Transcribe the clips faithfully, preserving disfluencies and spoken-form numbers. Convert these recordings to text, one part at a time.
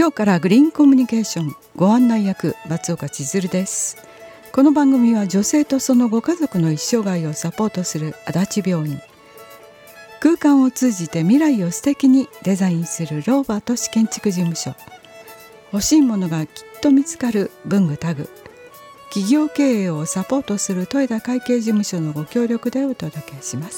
今日からグリーンコミュニケーションご案内役松岡千鶴です。この番組は女性とそのご家族の一生涯をサポートする足立病院、空間を通じて未来を素敵にデザインするローバー都市建築事務所、欲しいものがきっと見つかる文具タグ、企業経営をサポートする豊田会計事務所のご協力でお届けします。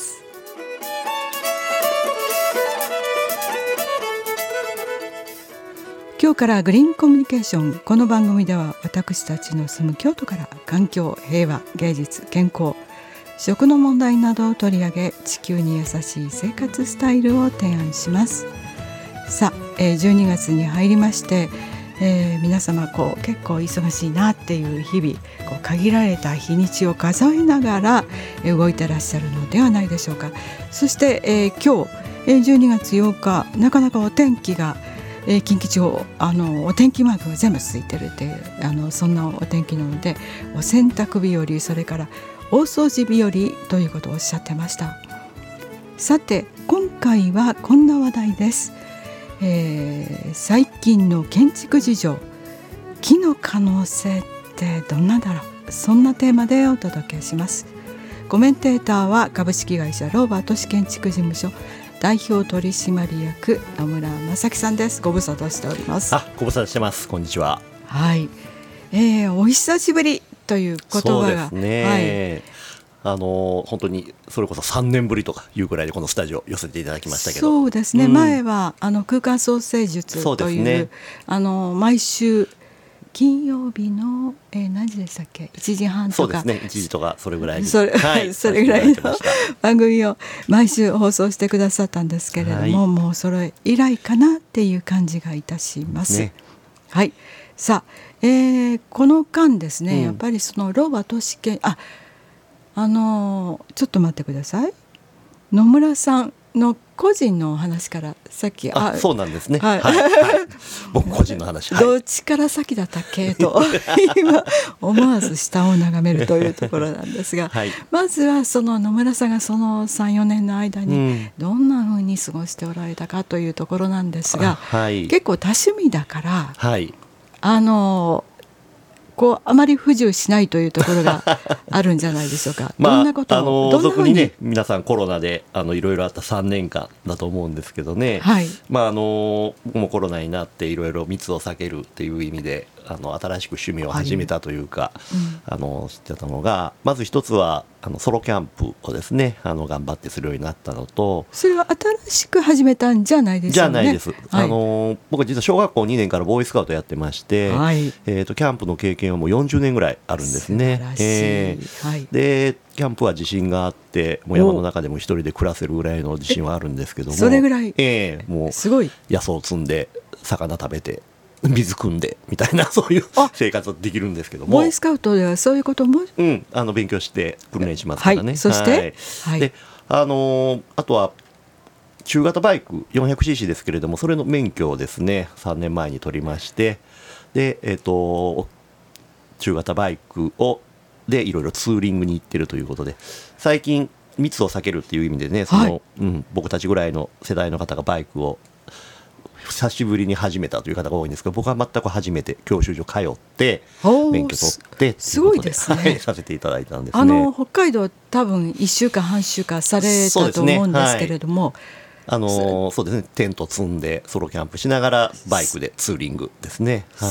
今日からグリーンコミュニケーション、この番組では私たちの住む京都から環境、平和、芸術、健康、食の問題などを取り上げ、地球に優しい生活スタイルを提案します。さあ、えー、じゅうにがつに入りまして、えー、皆様こう結構忙しいなっていう日々、こう限られた日にちを数えながら動いてらっしゃるのではないでしょうか。そして、えー、今日、えー、じゅうにがつようか、なかなかお天気がえー、近畿地方あのお天気マークが全部ついてるっていうあのそんなお天気なので、お洗濯日和、それから大掃除日和ということをおっしゃってました。さて今回はこんな話題です。えー、最近の建築事情、木の可能性ってどんなだろう、そんなテーマでお届けします。コメンテーターは株式会社ローバー都市建築事務所代表取締役野村正樹さんです。ご無沙汰しております。 あ、ご無沙汰してます。こんにちは。 はい、えー、お久しぶりという言葉が、 そうですね、はい、あの本当にそれこそさんねんぶりとかいうくらいでこのスタジオ寄せていただきましたけど、 そうですね、うん、前はあの空間創生術という、 ね、 あの毎週金曜日の、えー、何時でしたっけ、いちじはんとか、 そうですね、いちじとかそれぐらいにそれ、はい、それぐらいの番組を毎週放送してくださったんですけれども、はい、もうそれ以来かなっていう感じがいたします、ね、はい。さあ、えー、この間ですね、うん、やっぱりそのローバー都市建ああのちょっと待ってください、野村さんの個人のお話からさっき、 ああそうなんですね、はいはいはい、僕個人の話、 はい、どっちから先だったっけと今思わず下を眺めるというところなんですが、はい、まずはその野村さんがその さん,よ 年の間にどんなふうに過ごしておられたかというところなんですが、はい、結構多趣味だから、はい、あのこうあまり不自由しないというところがあるんじゃないでしょうか。まあ、どんなことを、あのどんなふうにね、皆さんコロナであのいろいろあったさんねんかんだと思うんですけどね、はい、まあ、あの僕もコロナになっていろいろ密を避けるっていう意味であの新しく趣味を始めたというか、はいうん、あの知ってたのが、まず一つはあのソロキャンプをですね、あの頑張ってするようになったのと、 それは新しく始めたんじゃないですよね。 じゃないです、はい、あの僕は実は小学校にねんからボーイスカウトやってまして、はい、えーと、キャンプの経験はもうよんじゅうねんぐらいあるんですね。 素晴らしい、えーはい、 でキャンプは自信があって、もう山の中でも一人で暮らせるぐらいの自信はあるんですけども、 それぐらい、 えー、もうすごい野草を摘んで魚食べて水汲んでみたいな、そういう生活ができるんですけども、 ボーイスカウトではそういうことも、 うん、あの勉強して訓練しますからね、 はい、そして、はいはい、 であのー、あとは中型バイク よんひゃくシーシー ですけれども、それの免許をですねさんねんまえに取りまして、で、えーと、中型バイクをでいろいろツーリングに行ってるということで、最近密を避けるっていう意味でね、その、はいうん、僕たちぐらいの世代の方がバイクを久しぶりに始めたという方が多いんですけど、僕は全く初めて教習所通って免許取ってすごいですね、 はい、させていただいたんですね。 あの北海道多分いっしゅうかん半週間されたと思うんですけれども、 あのー、そうですね、テント積んでソロキャンプしながらバイクでツーリングですね、はい、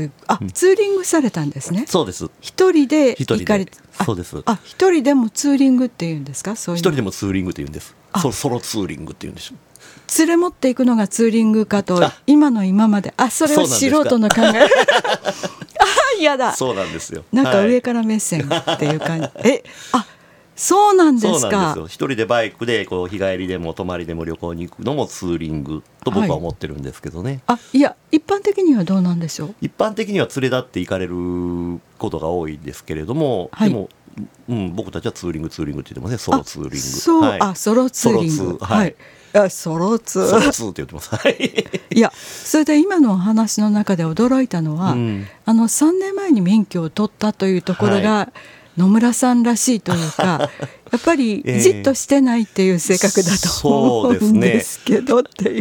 あ、ツーリングされたんですね。 そうです。 一人で行かれて、 そうです。 あ、一人でもツーリングっていうんですか。そういうの、 一人でもツーリングっていうんです。ソ, ソロツーリングっていうんです。 連れ持っていくのがツーリングかと今の今まで、あ、それは素人の考えあ、嫌だ。 そうなんですよ。 なんか上から目線っていう感じ、はい、え、あ、そうなんですか。 そうなんですよ。一人でバイクでこう日帰りでも泊まりでも旅行に行くのもツーリングと僕は思ってるんですけどね、 はい、あ、いや一般的にはどうなんでしょう。 一般的には連れ立って行かれることが多いですけれども、はい、でも、うん、僕たちはツーリングツーリングって言ってますね。ソロツーリング。 そう、はい、あ、ソロツーリング、はい、あ、ソロツーソロツーって言ってます。はい。 いや、それで今のお話の中で驚いたのは、うん、あのさんねんまえに免許を取ったというところが、はい、野村さんらしいというかやっぱりじっとしてないっていう性格だと思うんですけどっていう、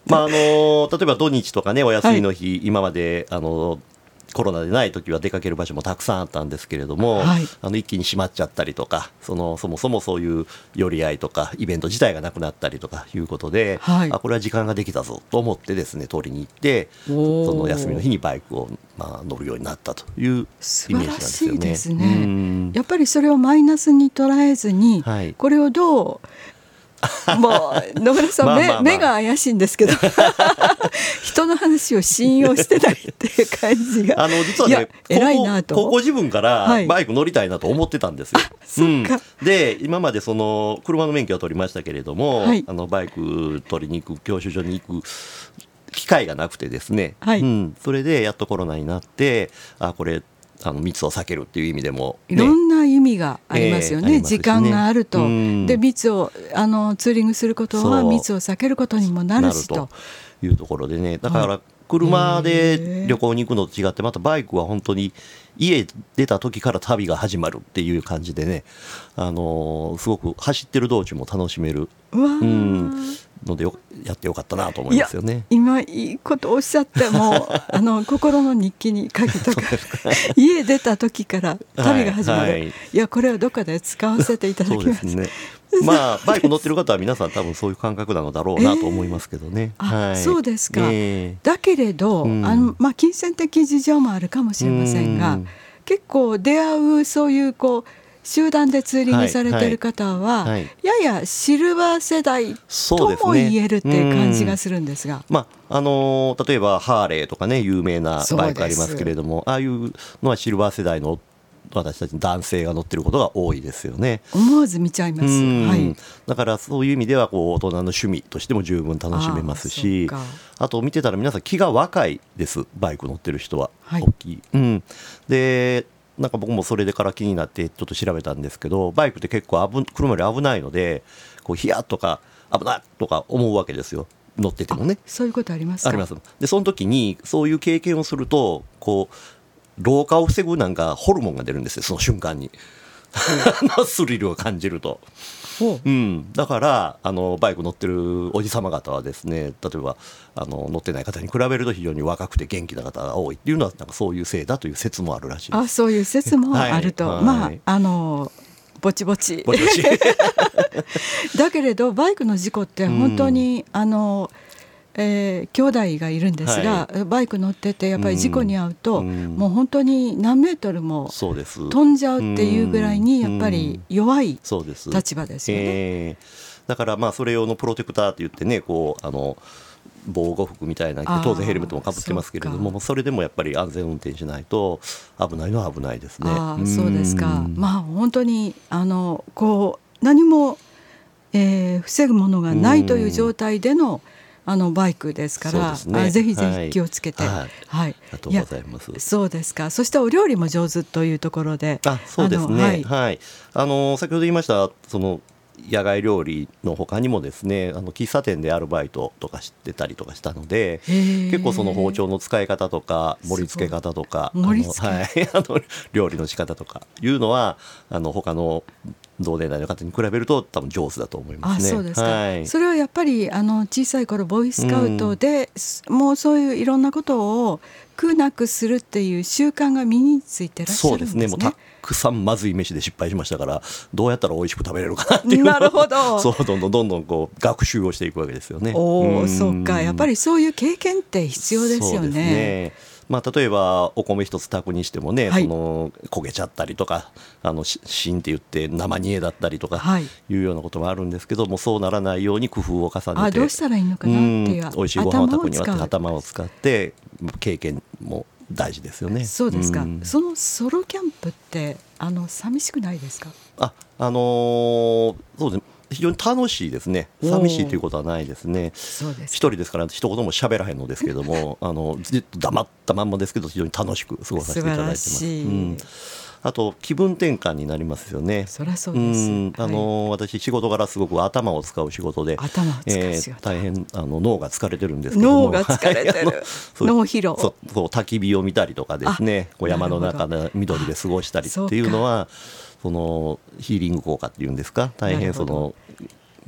まああの例えば土日とかねお休みの日、はい、今まであのコロナでない時は出かける場所もたくさんあったんですけれども、はい、あの一気に閉まっちゃったりとか、そのそもそもそういう寄り合いとかイベント自体がなくなったりとかいうことで、はい、あこれは時間ができたぞと思ってですね取りに行って、その休みの日にバイクを、まあ、乗るようになったというイメージなんですよね。 素晴らしいですね。やっぱりそれをマイナスに捉えずに、はい、これをどうもう野村さん、まあまあまあ、目, 目が怪しいんですけど人の話を信用してないっていう感じがあの実はね偉いなと高校自分からバイク乗りたいなと思ってたんですよ、はいうん、で今までその車の免許を取りましたけれども、はい、あのバイク取りに行く教習所に行く機会がなくてですね、はいうん、それでやっとコロナになってあこれあの密を避けるっていう意味でも、ね、 いろんな意味がありますよね、えー、時間があると、うん、で密をあのツーリングすることは密を避けることにもなるし と, なるというところでね、だから車で旅行に行くのと違ってまたバイクは本当に家出た時から旅が始まるっていう感じでね、あのー、すごく走ってる道中も楽しめるうわ、 うんのでよやってよかったなと思いますよね。 今いいことおっしゃってもあの心の日記に書きとか家出た時から旅が始まる、はいはい、いやこれはどっかで使わせていただきます。 そうですねまあバイク乗ってる方は皆さん多分そういう感覚なのだろうなと思いますけどね、 えーはい、 そうですか、 えー、 だけれど、うん、あのまあ、金銭的事情もあるかもしれませんが、うん、結構出会うそういうこう集団でツーリングされている方は、はいはいはい、ややシルバー世代とも言えるっていう感じがするんですが、 まああのー、例えばハーレーとかね有名なバイクありますけれども、ああいうのはシルバー世代の私たち男性が乗ってることが多いですよね。 思わず見ちゃいます、はい、 だからそういう意味ではこう大人の趣味としても十分楽しめますし、 あ, あと見てたら皆さん気が若いです。バイク乗ってる人は、はい、大きい、うん、でなんか僕もそれでから気になってちょっと調べたんですけど、バイクって結構危車より危ないのでこうヒヤッとか危ないとか思うわけですよ、乗っててもね。 そういうことありますか？ あります。でその時にそういう経験をするとこう老化を防ぐなんかホルモンが出るんですよ、その瞬間にスリルを感じると、うん、だからあのバイク乗ってるおじさま方はですね、例えばあの乗ってない方に比べると非常に若くて元気な方が多いっていうのはなんかそういうせいだという説もあるらしいです。 あ、そういう説もあると、はい、まあ、はい、あのぼちぼちぼちぼちだけれどバイクの事故って本当に、うん、あのえー、兄弟がいるんですが、はい、バイク乗っててやっぱり事故に遭うと、うん、もう本当に何メートルも飛んじゃうっていうぐらいにやっぱり弱い立場ですよね、 えー、だからまあそれ用のプロテクターって言ってね、こうあの防護服みたいな当然ヘルメットもかぶってますけれども、 そ, それでもやっぱり安全運転しないと危ないのは危ないですね。 あ、そうですか。まあ本当にあのこう何も、えー、防ぐものがないという状態でのあのバイクですから、そうですね、あぜひぜひ気をつけて、はいはい、 ありがとうございます。 そうですか。そしてお料理も上手というところで、 あ、そうですね、はいはい、あの先ほど言いましたその野外料理の他にもですね、あの喫茶店でアルバイトとかしてたりとかしたので、結構その包丁の使い方とか盛り付け方とか、 盛り付け、 あの、はい、あの料理の仕方とかいうのはあの他の同年代の方に比べると多分上手だと思いますね。 あ、そうですか、 はい、 それはやっぱりあの小さい頃ボーイスカウトで、うん、もうそういういろんなことを苦なくするっていう習慣が身についてらっしゃるんですね。 そうですね、もうたくさんまずい飯で失敗しましたから、どうやったら美味しく食べれるかなっていうなるほどそうどんどんどんどんこう学習をしていくわけですよね。 お、そうか、やっぱりそういう経験って必要ですよね。そうですね、 まあ、例えばお米一つ炊くにしてもね、はい、その焦げちゃったりとかあのしんって言って生煮えだったりとかいうようなこともあるんですけども、そうならないように工夫を重ねて、 あ、どうしたらいいのかなっていう、 美味しいご飯を炊くには頭を使って経験も大事ですよね。 そうですか、うん、そのソロキャンプってあの寂しくないですか？ あ、あのー、そうですね、非常に楽しいですね。寂しいということはないですね。 そうです、 一人ですから一言も喋らへんのですけどもあのずっと黙ったまんまですけど非常に楽しく過ごさせていただいてます。 素晴らしい、うん、 あと気分転換になりますよね。 そりゃそうです、うん、 あの、はい、私仕事柄すごく頭を使う仕事で、 頭を使う仕事、 えー、大変あの脳が疲れてるんですけども、 脳が疲れてる脳疲労、 そうそう、焚き火を見たりとかですね、こう山の中で緑で過ごしたりっていうのはそのヒーリング効果っていうんですか、大変その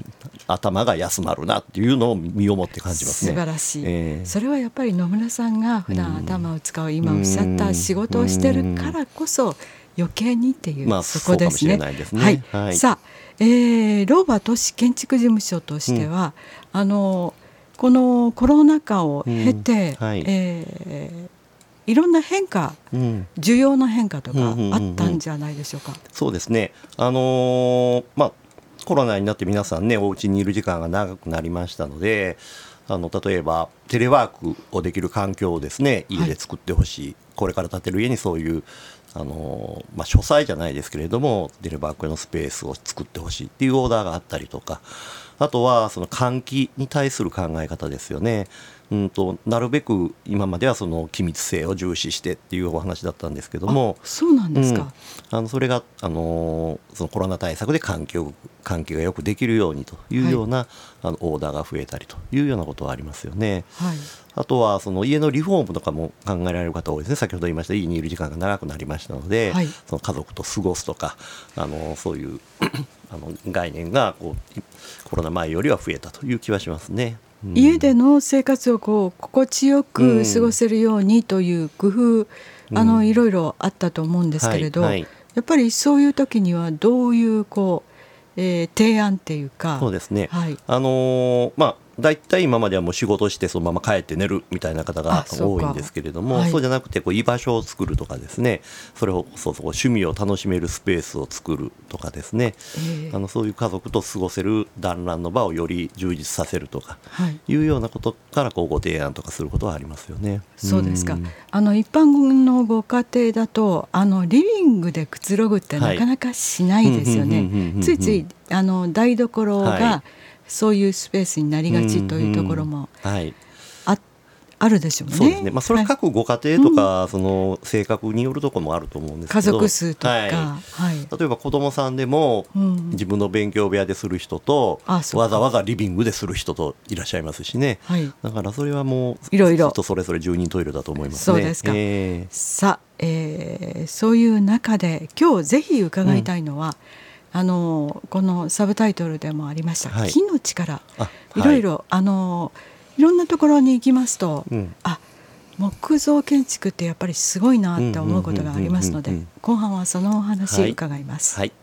頭が休まるなっていうのを身をもって感じますね。 素晴らしい、 えー、 それはやっぱり野村さんが普段頭を使う、今おっしゃった仕事をしてるからこそ余計にっていう、 まあ、 そこですね。 そうかもしれないですね。 はい、 はい、 さあ、えー、ローバ都市建築事務所としては、うん、あのこのコロナ禍を経て、うん、はい、えーいろんな変化、うん、需要の変化とかあったんじゃないでしょうか。うんうんうんうん、 そうですね、あのーまあ、コロナになって皆さんねお家にいる時間が長くなりましたので、あの例えばテレワークをできる環境をですね家で作ってほしい、はい、これから建てる家にそういうあの、まあ、書斎じゃないですけれどもテレワークのスペースを作ってほしいっていうオーダーがあったりとか、あとはその換気に対する考え方ですよね。うんとなるべく今まではその気密性を重視してっていうお話だったんですけども、 そうなんですか。 うん、あのそれが、あのー、そのコロナ対策で換気を換気がよくできるようにというような、はい、あのオーダーが増えたりというようなことはありますよね。はい、あとはその家のリフォームとかも考えられる方多いですね。先ほど言いました家にいる時間が長くなりましたので、はい、その家族と過ごすとか、あのそういうあの概念がこうコロナ前よりは増えたという気はしますね。うん、 家での生活をこう心地よく過ごせるようにという工夫、うん、あのいろいろあったと思うんですけれど、はいはい、やっぱりそういう時にはどういうこう、えー、提案っていうか。 そうですね、 はい、 あのー、まあだいたい今まではもう仕事してそのまま帰って寝るみたいな方が多いんですけれども、 そう、はい、そうじゃなくてこう居場所を作るとかですね、それをそうそう趣味を楽しめるスペースを作るとかですね、えー、あのそういう家族と過ごせる団らんの場をより充実させるとかいうようなことからこうご提案とかすることはありますよね。 そうですか。あの一般のご家庭だとあのリビングでくつろぐってなかなかしないですよね。ついついあの台所が、はい、そういうスペースになりがちというところも あ,、うんうんはい、あ, あるでしょうね。 そうですね、まあ、それは各ご家庭とか、はい、その性格によるところもあると思うんですけど、 家族数とか、はいはい、 例えば子どもさんでも、うん、自分の勉強部屋でする人とわざわざリビングでする人といらっしゃいますしね、はい、だからそれはもういろいろ人それぞれ住人トイレだと思いますね。 そうですか、えー、さあ、えー、そういう中で今日ぜひ伺いたいのは、うんあのこのサブタイトルでもありました、はい、木の力、いろいろ、はい、あのいろんなところに行きますと、うん、あ木造建築ってやっぱりすごいなって思うことがありますので、後半はそのお話伺います。 はいはい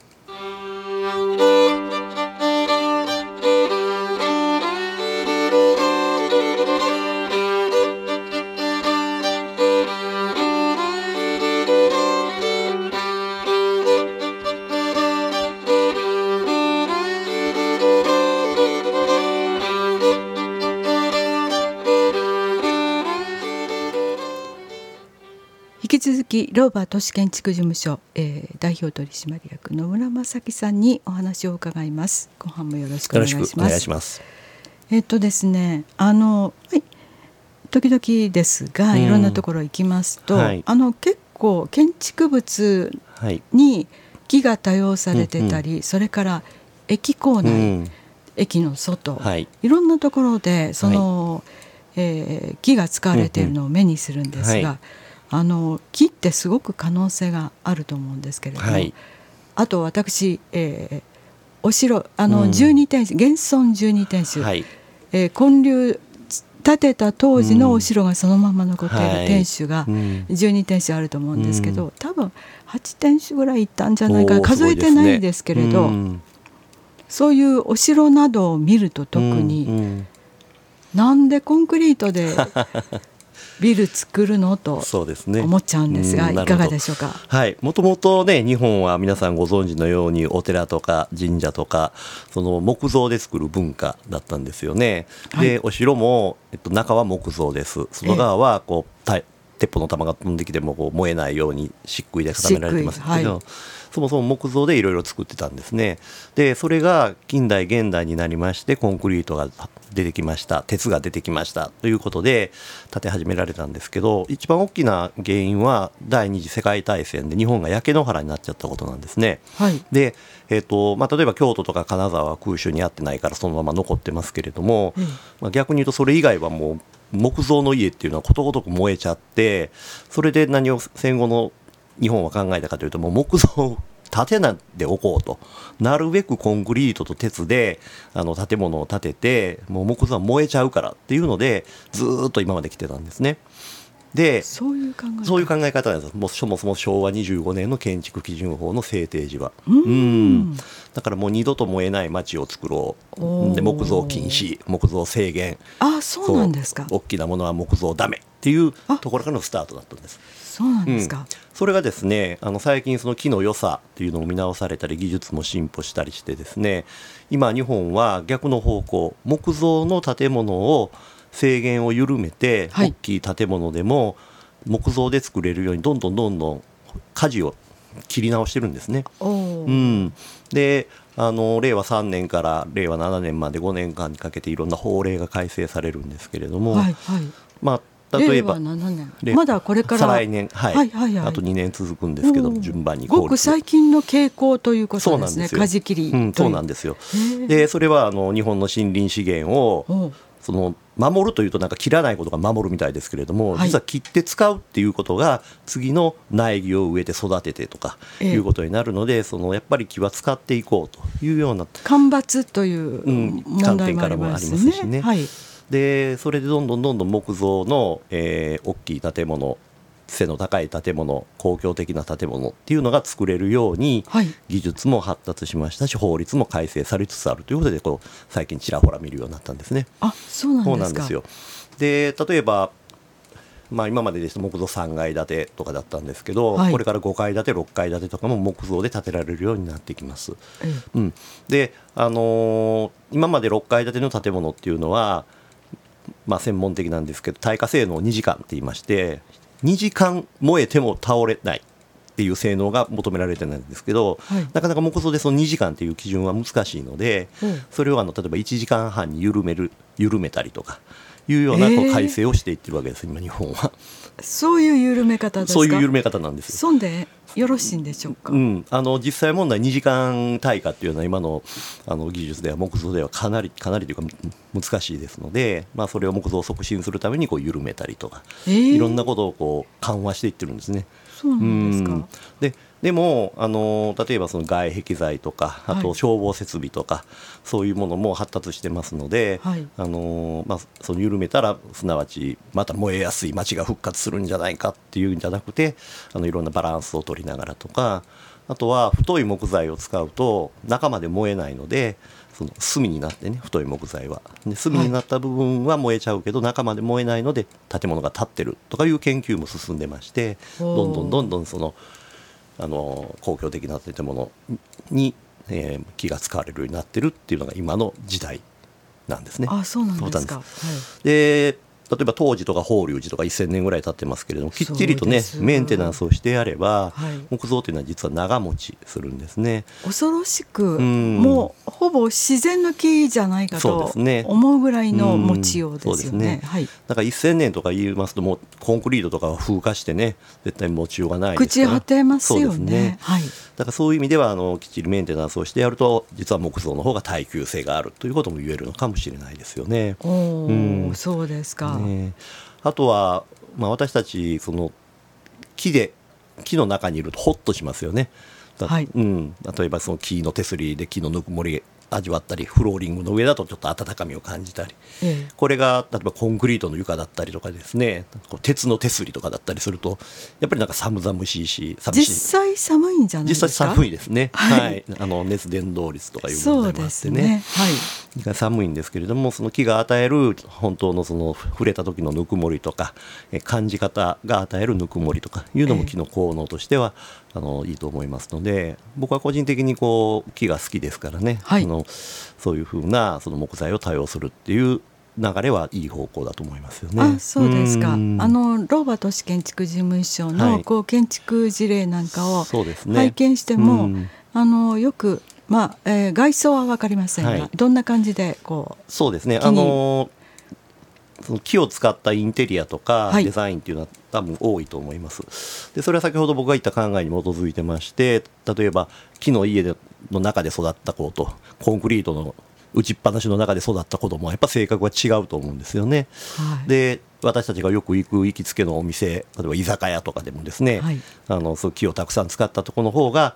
引き続きローバ都市建築事務所、えー、代表取締役野村正樹さんにお話を伺います。後半もよろしくお願いします。よろしくお願いします。えっとですねあの、はい、時々ですが、うん、いろんなところ行きますと、はい、あの結構建築物に木が多用されてたり、はい、それから駅構内、うん、駅の外、はい、いろんなところでその、はいえー、木が使われているのを目にするんですが、うんうんはいあの木ってすごく可能性があると思うんですけれども、はい、あと私、えー、お城あのじゅうにてんしゅ、うん、現存じゅうにてんしゅ、はいえー、建立建てた当時のお城がそのまま残っている天守がじゅうにてんしゅあると思うんですけど、うん、多分はちてんしゅぐらいいったんじゃないか数えてないですけれど、うん、そういうお城などを見ると特に、うんうん、なんでコンクリートでビル作るのと思っちゃうんですが、いかがでしょうか。 はい、もともとね日本は皆さんご存知のようにお寺とか神社とかその木造で作る文化だったんですよね。はい、でお城も、えっと、中は木造です。外側はこう、えー、鉄砲の弾が飛んできてもこう燃えないように漆喰で固められてますけど、はい、そもそも木造でいろいろ作ってたんですね。でそれが近代現代になりましてコンクリートが出てきました、鉄が出てきましたということで建て始められたんですけど、一番大きな原因は第二次世界大戦で日本が焼け野原になっちゃったことなんですね。はい、で、えーとまあ、例えば京都とか金沢は空襲にあってないからそのまま残ってますけれども、うんまあ、逆に言うとそれ以外はもう木造の家っていうのはことごとく燃えちゃって、それで何を戦後の日本は考えたかというともう木造建てないでおこうと、なるべくコンクリートと鉄であの建物を建てて、もう木造は燃えちゃうからっていうのでずーっと今まで来てたんですね。でそういう考え方そういう考え方なんです。もうそもそもしょうわにじゅうごねんの建築基準法の制定時はうんうんだからもう二度と燃えない街を作ろおーう、で木造禁止、木造制限、 あ、そうなんですか。 大きなものは木造ダメっていうあところからのスタートだったんです。 そうなんですか、 それがですね、あの最近その木の良さっていうのも見直されたり技術も進歩したりしてですね、今日本は逆の方向、木造の建物を制限を緩めて、 はい大きい建物でも木造で作れるようにどんどんどんどん舵を切り直してるんですね。 おーうん、であのれいわさんねんかられいわななねんまでごねんかんにかけていろんな法令が改正されるんですけれども、 はいはい。 まあ、例えばれいわななねん令まだこれから再来年、はいはいはいはいあとにねん続くんですけどおー順番にごく最近の傾向ということですね。 そうなんですよ舵切りという、 うん、そうなんですよ。 へーでそれはあの日本の森林資源をおうその守るというとなんか切らないことが守るみたいですけれども、 はい実は切って使うっていうことが次の苗木を植えて育ててとかええいうことになるので、そのやっぱり木は使っていこうというような干ばつといううん問題もあります観点からもありますしねね。はい。 でそれでどんどんどんどん木造の、えー大きい建物、背の高い建物、公共的な建物っていうのが作れるようにはい。 技術も発達しましたし、法律も改正されつつあるということでこう最近ちらほら見るようになったんですね。 あ、そうなんですか。 そうなんですよ。で例えば、まあ、今までですと木造さんがい建てとかだったんですけど、 はいこれからごかい建てろっかい建てとかも木造で建てられるようになってきます。 ええうん、で、あのー今までろっかい建ての建物っていうのは、まあ、専門的なんですけど耐火性能にじかんって言いまして、にじかん燃えても倒れないっていう性能が求められてるんですけど、 はいなかなか木造でそのにじかんっていう基準は難しいので、 うんそれをあの例えばいちじかんはんに緩める緩めたりとかいうようなこへーう改正をしていってるわけです、今日本は。 そういう緩め方ですか。 そういう緩め方なんですよ。 そんでよろしいんでしょうか。 うん、あの実際問題にじかん耐火っていうのは今のあの技術では木造ではかなりかなりというか難しいですので、まあ、それを木造を促進するためにこう緩めたりとか、 えーいろんなことをこう緩和していってるんですね。 そうなんですか。 うんででもあの例えばその外壁材とかあはいと消防設備とか、そういうものも発達してますので、 はいあのまあ、その緩めたらすなわちまた燃えやすい街が復活するんじゃないかっていうんじゃなくて、あのいろんなバランスを取りながらとか、あとは太い木材を使うと中まで燃えないので、その炭になってね、太い木材はで炭になった部分は燃えちゃうけど、中まで燃えないので建物が建ってるとかいう研究も進んでまして、 おーどんどんどんどんそのあの公共的な建物に、えー木が使われるようになってるっていうのが今の時代なんですね。 あ、そうなんですか。 そうなんはで例えば東寺とか法隆寺とかせんねんぐらい経ってますけれども、きっちりとねそうですメンテナンスをしてやれば、 はい木造というのは実は長持ちするんですね。 い。恐ろしくんもうほぼ自然の木じゃないかそうでとすね思うぐらいの持ちようですようんそうですね。 ねはい。 だからせんねんとか言いますともうコンクリートとかは風化してね絶対持ちようがないですから。 朽ち果てますよそうですね。はい。 だからそういう意味ではあのきっちりメンテナンスをしてやると実は木造の方が耐久性があるということも言えるのかもしれないですよね。 おお、 うんそうですか。 ねあとは、まあ、私たちその木で木の中にいるとホッとしますよね。だはいうん、例えばその木の手すりで木のぬくもり味わったり、フローリングの上だとちょっと温かみを感じたり、 ええこれが例えばコンクリートの床だったりとかですね、こう鉄の手すりとかだったりするとやっぱりなんか寒々しいし寂しい。 実際寒いんじゃないですか。 実際寒いですね、 はいはいあの熱伝導率とかいうそう問題もあですね。 ってねはい。 寒いんですけれども、その木が与える本当のその触れた時のぬくもりとかえ感じ方が与えるぬくもりとかいうのも木の効能としては、あのいいと思いますので、僕は個人的にこう木が好きですからね、 はいあのそういうふうなその木材を多用するっていう流れはいい方向だと思いますよね。 あ、そうですか。あうんのローバ都市建築事務所はのいこう建築事例なんかをそうですね拝見しても、 うんあのよく、まあえー外装は分かりませんが、 はいどんな感じでこうそうですね、 木にあのその木を使ったインテリアとかはいデザインっていうのは多分多いと思います。でそれは先ほど僕が言った考えに基づいてまして、例えば木の家での中で育った子とコンクリートの打ちっぱなしの中で育った子供はやっぱ性格が違うと思うんですよね。 はいで私たちがよく行く行きつけのお店、例えば居酒屋とかでもですね、 はいあのそう木をたくさん使ったところの方が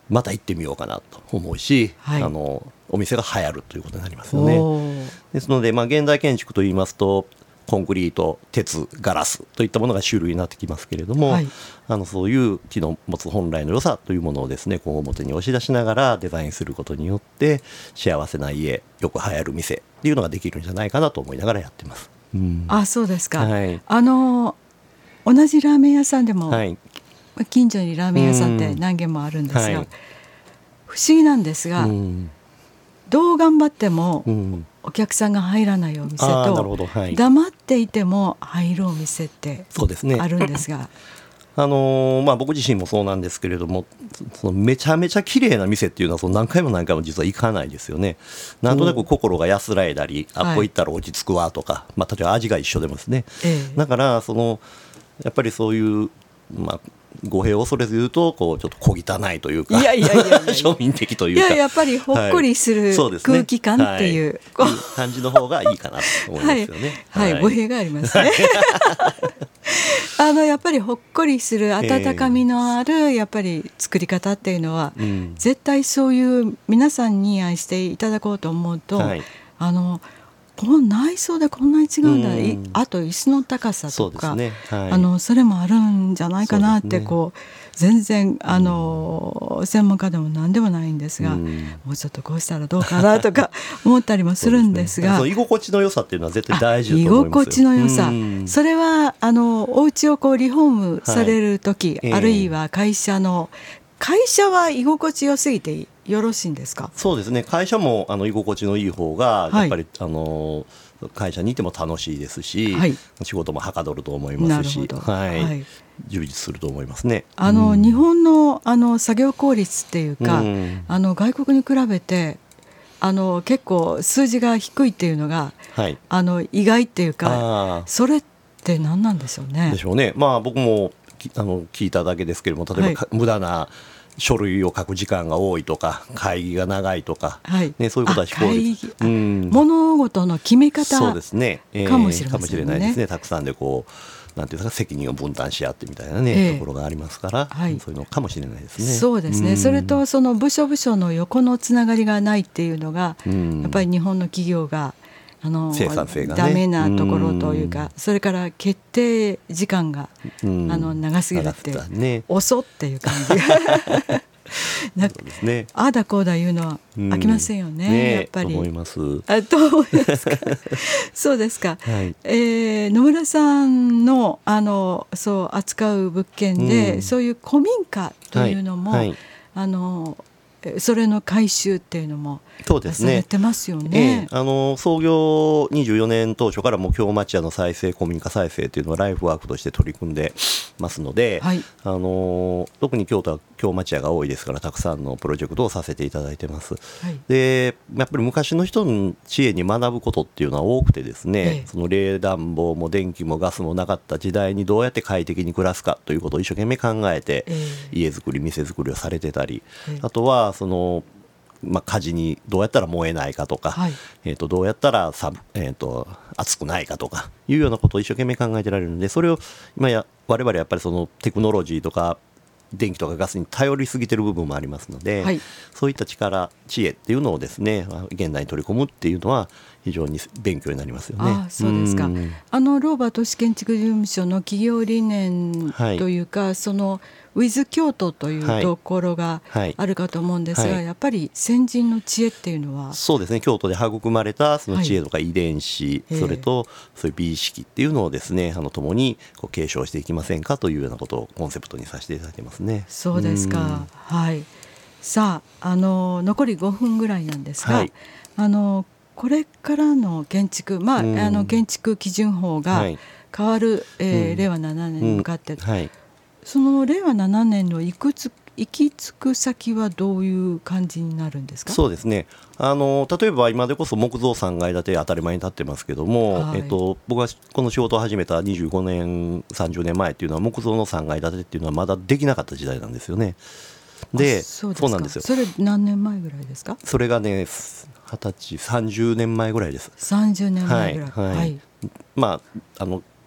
また行ってみようかなと思うし、 はい、 あのお店が流行るということになりますよね。ですので、まあ、現代建築といいますとコンクリート、鉄、ガラスといったものが主流になってきますけれども、はい、あのそういう木の持つ本来の良さというものをですね、こう表に押し出しながらデザインすることによって幸せな家、よく流行る店っていうのができるんじゃないかなと思いながらやってます。 うん、あ、そうですか。 はい、 あの同じラーメン屋さんでも、はい、近所にラーメン屋さんって何軒もあるんですが、はい、不思議なんですが、うん、どう頑張っても、うんお客さんが入らないお店と、はい、黙っていても入るお店ってあるんですが、 あのーまあ、僕自身もそうなんですけれども、そのめちゃめちゃ綺麗な店っていうのはその何回も何回も実は行かないですよね。なんとなく心が安らいだり、あっこ行ったら落ち着くわとか、はい、まあ、例えば味が一緒でもですね、ええ、だからそのやっぱりそういう、まあ語弊を恐れず言うとこうちょっと小汚いというか、いやいやいやいや庶民的というか、 いややっぱりほっこりする空気感っていう、 はい、はい、感じの方がいいかなと思いますよね。 はい、はい、語弊がありますね。あのやっぱりほっこりする温かみのあるやっぱり作り方っていうのは、えー、絶対そういう皆さんに愛していただこうと思うと、はい、あのこの内装でこんなに違うんだ、うん、あと椅子の高さとか そ,、ねはい、あのそれもあるんじゃないかなってこう、ね、全然あの、うん、専門家でも何でもないんですが、うん、もうちょっとこうしたらどうかなとか思ったりもするんですが、 そうですね、居心地の良さっていうのは絶対大事だと思いますよ。 居心地の良さ、うん、それはあのお家をこうリフォームされる時、はい、あるいは会社の会社は居心地良すぎてよろしいんですか？ そうですね、会社もあの居心地のいい方がやっぱり、はい、あの会社にいても楽しいですし、はい、仕事もはかどると思いますし、はいはい、充実すると思いますね。 あの、うん、日本 の, あの作業効率っていうか、うん、あの外国に比べてあの結構数字が低いっていうのが、はい、あの意外っていうか、それって何なんでしょうね。 でしょうね。まあ僕もあの聞いただけですけれども、例えば、はい、無駄な書類を書く時間が多いとか会議が長いとか、はいね、そういうことは非効率、 うん、物事の決め方かもしれないですね。 かもしれないですね。たくさんでこうなんていうか責任を分担し合ってみたいな、ねえー、ところがありますから、はい、そういうのかもしれないですね。 そうですね、うん、それとその部署部署の横のつながりがないっていうのが、うん、やっぱり日本の企業があの生産性がねダメなところというか、それから決定時間があの長すぎるってね、遅っていう感じがなそうですね、ああだこうだ言うのは飽きませんよね、ね、やっぱりと思います。 あと思いますかそうですか、はい、えー、野村さん の, あのそう扱う物件で、うん、そういう古民家というのも、はいはい、あのそれの改修っていうのもそうですね、 されてますよね。 ええ、あの創業にじゅうよねん当初からも京町屋の再生古民家再生というのはライフワークとして取り組んでますので、はい、あの特に京都は京町屋が多いですからたくさんのプロジェクトをさせていただいてます、はい、でやっぱり昔の人の知恵に学ぶことっていうのは多くてですね、ええ、その冷暖房も電気もガスもなかった時代にどうやって快適に暮らすかということを一生懸命考えて、ええ、家づくり店づくりをされてたり、ええ、あとはそのまあ、火事にどうやったら燃えないかとか、はい、えー、とどうやったらさ、えー、と熱くないかとかいうようなことを一生懸命考えてられるので、それを今や我々やっぱりそのテクノロジーとか電気とかガスに頼りすぎてる部分もありますので、はい、そういった力知恵っていうのをですね現代に取り込むっていうのは非常に勉強になりますよね。 あ、そうですか。うん、あのローバ都市建築事務所の企業理念というか、はい、そのウィズ京都というところがあるかと思うんですが、はいはい、やっぱり先人の知恵っていうのはそうですね、京都で育まれたその知恵とか遺伝子、はい、それとそういう美意識っていうのをですねあの共にこう継承していきませんかというようなことをコンセプトにさせていただいてますね。 そうですか。はい、さあ、あの残りごふんぐらいなんですが、はい、あのこれからの建築、まあ、あの建築基準法が変わる、はい、えー、令和ななねんに向かって、うんうん、はい、その令和ななねんのいくつ行き着く先はどういう感じになるんですか？ そうですね、あの例えば今でこそ木造さんがい建て当たり前に建ってますけども、はい、えっと、僕がこの仕事を始めたにじゅうごねんさんじゅうねんまえっていうのは木造のさんがい建てっていうのはまだできなかった時代なんですよね。で、 そうですか。そうなんですよ。それ何年前ぐらいですか？ それがねはたちさんじゅうねんまえぐらいです。 さんじゅうねんまえぐらい、 はいはい、まああの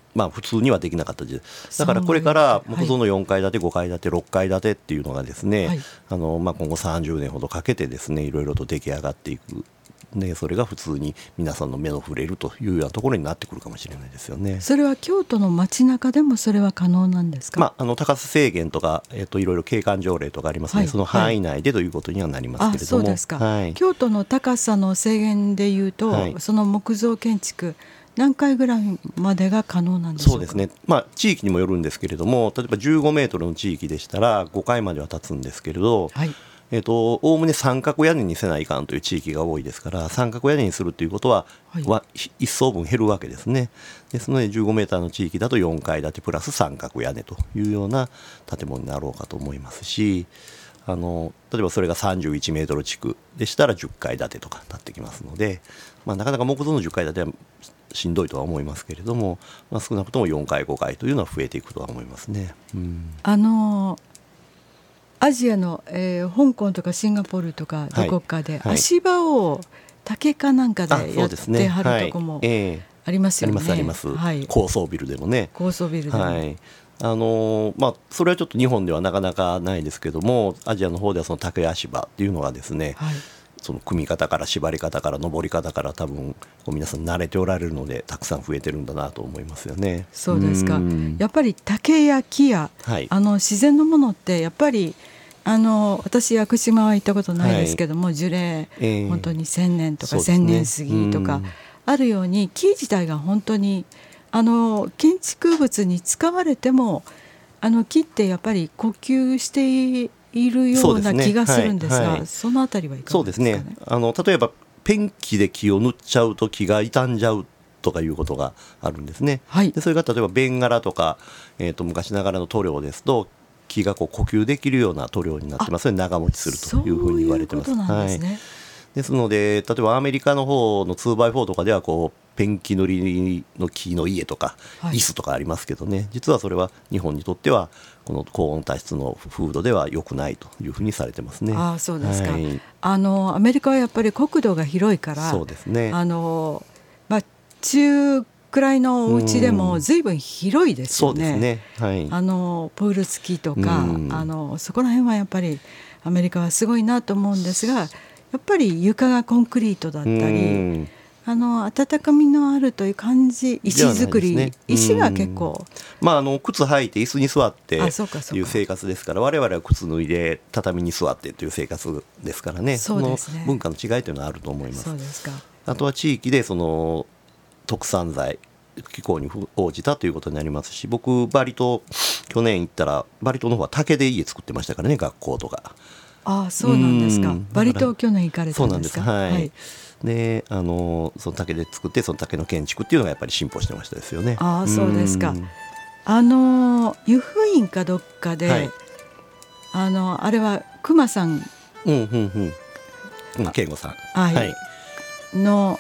まあ、普通にはできなかったです。だからこれから木造のよんかい建てごかい建てろっかい建てっていうのがですね、はい、あのまあ、今後さんじゅうねんほどかけてですねいろいろと出来上がっていく。でそれが普通に皆さんの目の触れるというようなところになってくるかもしれないですよね。 それは京都の街中でもそれは可能なんですか？ まあ、あの高さ制限とか、えっと、いろいろ景観条例とかありますので、はい、その範囲内でということにはなりますけれども、 あ、そうですか、 はい、 京都の高さの制限でいうと、はい、その木造建築何回ぐらいまでが可能なんでしょうか？ そうですね、まあ、地域にもよるんですけれども、例えばじゅうごメートルの地域でしたらごかいまでは建つんですけれど、はい、えーと、おおむね三角屋根にせないかんという地域が多いですから、三角屋根にするということは、はい、は一層分減るわけですね。ですのでじゅうごメーターの地域だとよんかい建てプラス三角屋根というような建物になろうかと思いますし、あの例えばそれがさんじゅういちメートル地区でしたらじゅっかい建てとかなってきますので、まあ、なかなか木造のじゅっかい建てはしんどいとは思いますけれども、まあ、少なくともよんかいごかいというのは増えていくとは思いますね。うん、 あのーアジアの、えー、香港とかシンガポールとかどこかで足場を竹かなんかでやってはるとこもありますよね。 ありますあります、はい、高層ビルでもね。 高層ビルでも、 はい、あのーまあ、それはちょっと日本ではなかなかないですけども、アジアの方ではその竹足場っていうのがですね、はい、その組み方から縛り方から登り方から多分こう皆さん慣れておられるのでたくさん増えてるんだなと思いますよね。 そうですか。やっぱり竹や木や、はい、あの自然のものってやっぱりあの私屋久島は行ったことないですけども、はい、樹齢、えー、本当にせんねんとかせんねん過ぎとかあるように、木自体が本当にあの建築物に使われてもあの木ってやっぱり呼吸しているような気がするんですが、 そ, す、ねはい、そのあたりはいかがですかね。 そうですね、あの例えばペンキで木を塗っちゃうと木が傷んじゃうとかいうことがあるんですね、はい、でそれが例えばベンガラとか、えー、と昔ながらの塗料ですと木がこう呼吸できるような塗料になってますので長持ちするというふうに言われてます。 そういうことなんですね、はい、 ですので例えばアメリカの方の ツーバイフォー とかではこうペンキ塗りの木の家とか、はい、椅子とかありますけどね、実はそれは日本にとってはこの高温多湿の風土では良くないというふうにされてますね。 ああ、そうですか、はい、あのアメリカはやっぱり国土が広いから、 そうですね、 あの、まあ、中くらいのお家でも随分広いですよね。 そうですね、はい、 あのプール付きとか、あのそこら辺はやっぱりアメリカはすごいなと思うんですが、やっぱり床がコンクリートだったり、あの温かみのあるという感じ、石造り、ね、石が結構、 まあ、あの靴履いて椅子に座ってという生活ですから、我々は靴脱いで畳に座ってという生活ですからね、 そうですね、 その文化の違いというのはあると思います。 そうですか。 あとは地域でその特産材気候に応じたということになりますし、僕バリ島去年行ったらバリ島の方は竹で家作ってましたからね、学校とか。 ああ、そうなんですか。バリ島去年行かれたんですか。 そうなんです、はい、はい、であのその竹で作ってその竹の建築っていうのがやっぱり進歩してましたですよね。 ああ、そうですか。あの湯布院かどっかで、はい、あのあれは熊さん、 うんうんうん熊健吾さん、 はいはい、の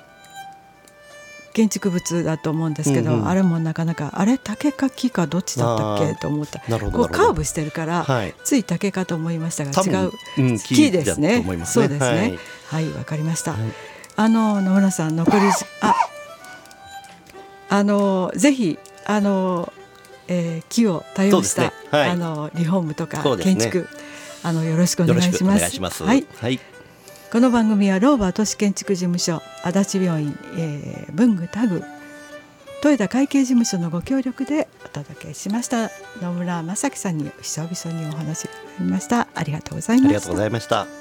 建築物だと思うんですけど、うんうん、あれもなかなかあれ竹か木かどっちだったっけと思った。こうカーブしてるから、はい、つい竹かと思いましたが違う、うん、木ですね。そうですね、はい、わ、はい、かりました、はい、あの野村さん残りああのぜひあの、えー、木を多用した、ね、はい、あのリフォームとか建築、ね、あのよろしくお願いします。はい、はい、この番組はローバー都市建築事務所足立病院、えー、文具タグ豊田会計事務所のご協力でお届けしました。野村正樹さんに久々にお話がありました。ありがとうございました。 ありがとうございました。